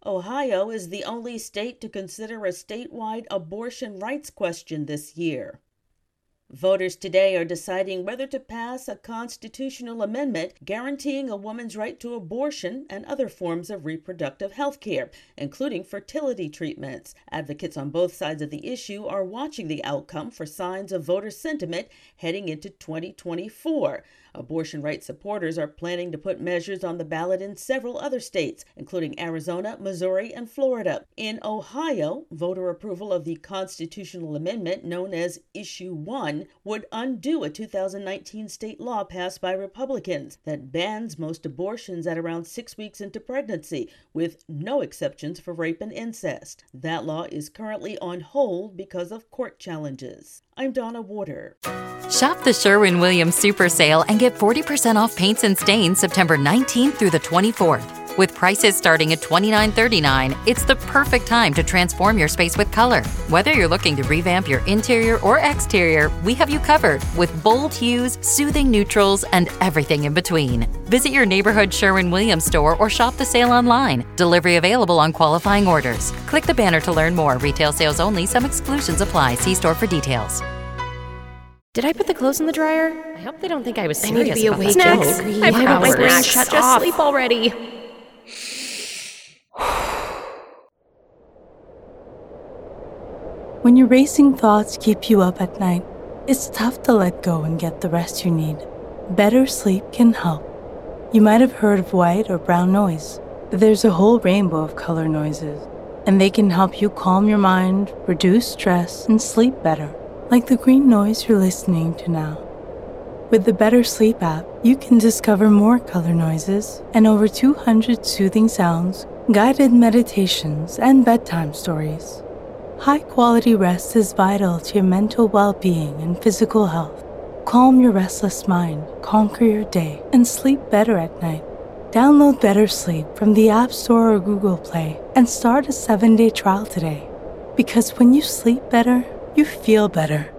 Ohio is the only state to consider a statewide abortion rights question this year. Voters today are deciding whether to pass a constitutional amendment guaranteeing a woman's right to abortion and other forms of reproductive health care, including fertility treatments. Advocates on both sides of the issue are watching the outcome for signs of voter sentiment heading into 2024. Abortion rights supporters are planning to put measures on the ballot in several other states, including Arizona, Missouri, and Florida. In Ohio, voter approval of the constitutional amendment known as Issue 1 would undo a 2019 state law passed by Republicans that bans most abortions at around 6 weeks into pregnancy, with no exceptions for rape and incest. That law is currently on hold because of court challenges. I'm Donna Warder. Shop the Sherwin-Williams Super Sale and get 40% off paints and stains September 19th through the 24th. With prices starting at $29.39, it's the perfect time to transform your space with color. Whether you're looking to revamp your interior or exterior, we have you covered with bold hues, soothing neutrals, and everything in between. Visit your neighborhood Sherwin-Williams store or shop the sale online. Delivery available on qualifying orders. Click the banner to learn more. Retail sales only. Some exclusions apply. See store for details. Did I put the clothes in the dryer? I hope they don't think I was serious. I need to be awake. Snacks. I forgot my brain shut off. Just sleep already. When your racing thoughts keep you up at night, it's tough to let go and get the rest you need. Better sleep can help. You might have heard of white or brown noise, but there's a whole rainbow of color noises, and they can help you calm your mind, reduce stress, and sleep better. Like the green noise you're listening to now. With the Better Sleep app, you can discover more color noises and over 200 soothing sounds, guided meditations, and bedtime stories. High-quality rest is vital to your mental well-being and physical health. Calm your restless mind, conquer your day, and sleep better at night. Download Better Sleep from the App Store or Google Play and start a 7-day trial today. Because when you sleep better, you feel better.